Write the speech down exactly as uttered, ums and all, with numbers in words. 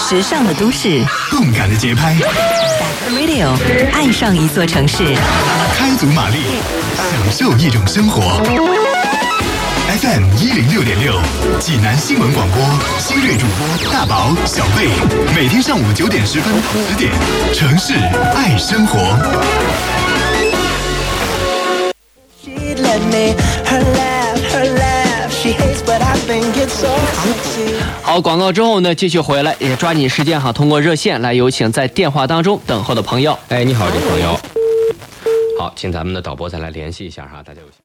时尚的都市， 动感的节拍 Radio 爱上一座城市， 开足马力，享受一种生活。F M 一零六点六，济南新闻广播，新锐主播大宝、小贝，每天上午九点十分、十点，城市爱生活。 好，广告之后呢，继续回来，也抓紧时间哈，通过热线来有请在电话当中等候的朋友。 哎，你好，这朋友。好，请咱们的导播再来联系一下哈，大家有请。